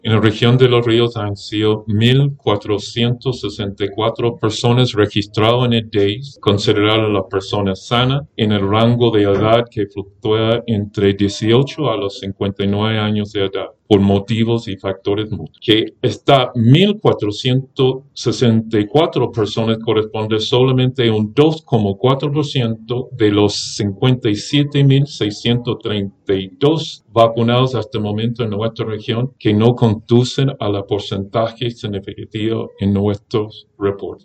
En la región de Los Ríos han sido 1.464 personas registradas en el DAIS, consideradas las personas sanas en el rango de edad que fluctúa entre 18 a los 59 años de edad, por motivos y factores múltiples. Que está 1.464 personas corresponde solamente a un 2,4% de los 57.632 vacunados hasta el momento en nuestra región, que no conducen a la porcentaje significativo en nuestros reportes.